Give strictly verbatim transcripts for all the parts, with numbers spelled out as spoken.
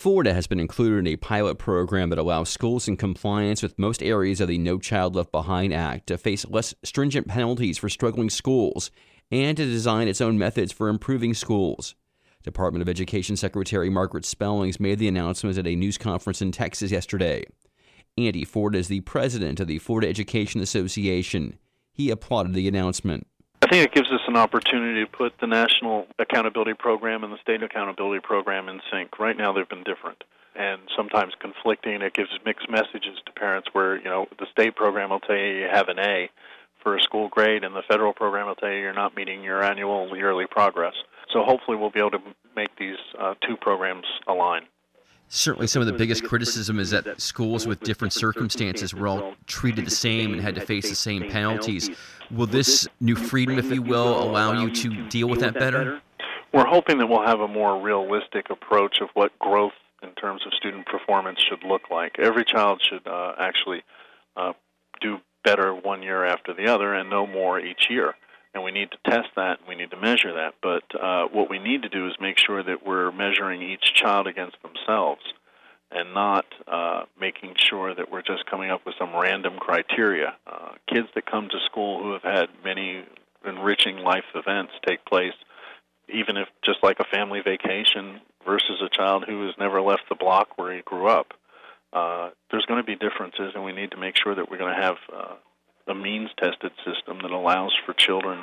Florida has been included in a pilot program that allows schools in compliance with most areas of the No Child Left Behind Act to face less stringent penalties for struggling schools and to design its own methods for improving schools. Department of Education Secretary Margaret Spellings made the announcement at a news conference in Texas yesterday. Andy Ford is the president of the Florida Education Association. He applauded the announcement. I think it gives us an opportunity to put the National Accountability Program and the State Accountability Program in sync. Right now they've been different and sometimes conflicting. It gives mixed messages to parents where, you know, the state program will tell you you have an A for a school grade and the federal program will tell you you're not meeting your annual yearly progress. So hopefully we'll be able to make these uh, two programs align. Certainly some of the biggest criticism is that schools with different circumstances were all treated the same and had to face the same penalties. Will this new freedom, if you will, allow you to deal with that better? We're hoping that we'll have a more realistic approach of what growth in terms of student performance should look like. Every child should uh, actually uh, do better one year after the other and no more each year. And we need to test that, and we need to measure that. But uh, what we need to do is make sure that we're measuring each child against themselves and not uh, making sure that we're just coming up with some random criteria. Uh, kids that come to school who have had many enriching life events take place, even if just like a family vacation versus a child who has never left the block where he grew up. Uh, there's going to be differences, and we need to make sure that we're going to have uh, a means-tested system that allows for children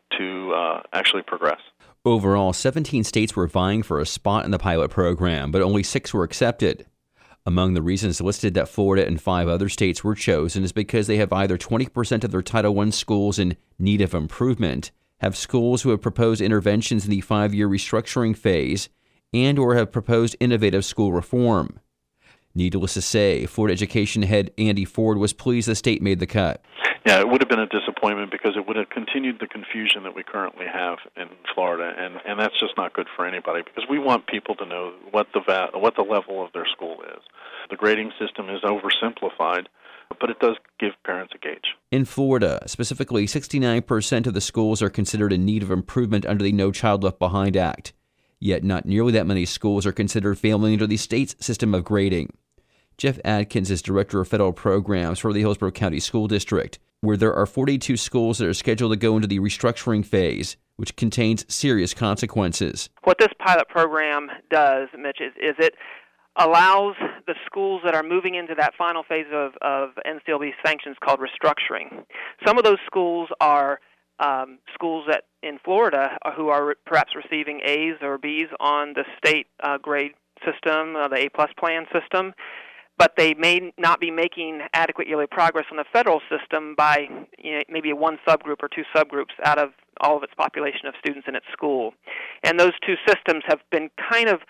to uh, actually progress. Overall, seventeen states were vying for a spot in the pilot program, but only six were accepted. Among the reasons listed that Florida and five other states were chosen is because they have either twenty percent of their Title one schools in need of improvement, have schools who have proposed interventions in the five-year restructuring phase, and or have proposed innovative school reform. Needless to say, Florida Education head Andy Ford was pleased the state made the cut. Yeah, it would have been a disappointment because it would have continued the confusion that we currently have in Florida, and, and that's just not good for anybody because we want people to know what the va- what the level of their school is. The grading system is oversimplified, but it does give parents a gauge. In Florida, specifically, sixty-nine percent of the schools are considered in need of improvement under the No Child Left Behind Act. Yet not nearly that many schools are considered failing under the state's system of grading. Jeff Adkins is Director of Federal Programs for the Hillsborough County School District, where there are forty-two schools that are scheduled to go into the restructuring phase, which contains serious consequences. What this pilot program does, Mitch, is, is it allows the schools that are moving into that final phase of, of N C L B sanctions called restructuring. Some of those schools are um, schools that in Florida who are perhaps receiving A's or B's on the state uh, grade system, uh, the A-plus plan system, but they may not be making adequate yearly progress on the federal system by you know, maybe one subgroup or two subgroups out of all of its population of students in its school. And those two systems have been kind of,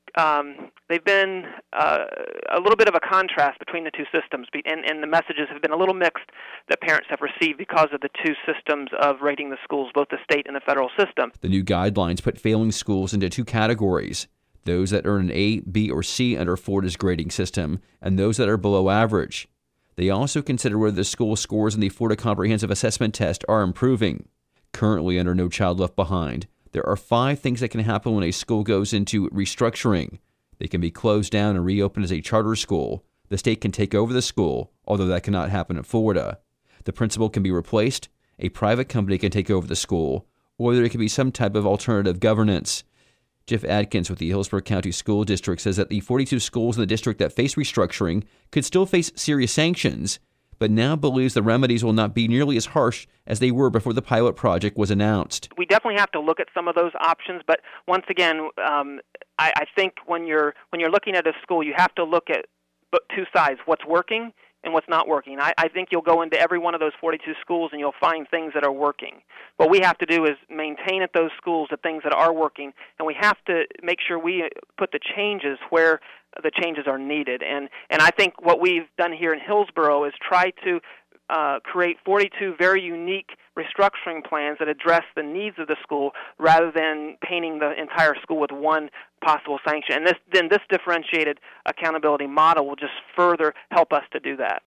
um, they've been uh, a little bit of a contrast between the two systems, and, and the messages have been a little mixed that parents have received because of the two systems of rating the schools, both the state and the federal system. The new guidelines put failing schools into two categories: those that earn an A, B, or C under Florida's grading system, and those that are below average. They also consider whether the school scores in the Florida Comprehensive Assessment Test are improving. Currently, under No Child Left Behind, there are five things that can happen when a school goes into restructuring. They can be closed down and reopened as a charter school. The state can take over the school, although that cannot happen in Florida. The principal can be replaced, a private company can take over the school, or there can be some type of alternative governance. Jeff Adkins with the Hillsborough County School District says that the forty-two schools in the district that face restructuring could still face serious sanctions, but now believes the remedies will not be nearly as harsh as they were before the pilot project was announced. We definitely have to look at some of those options, but once again, um, I, I think when you're when you're looking at a school, you have to look at two sides: what's working and what's not working. I, I think you'll go into every one of those forty-two schools and you'll find things that are working. What we have to do is maintain at those schools the things that are working, and we have to make sure we put the changes where the changes are needed. And, and I think what we've done here in Hillsborough is try to uh, create forty-two very unique restructuring plans that address the needs of the school rather than painting the entire school with one possible sanction. And this, then this differentiated accountability model will just further help us to do that.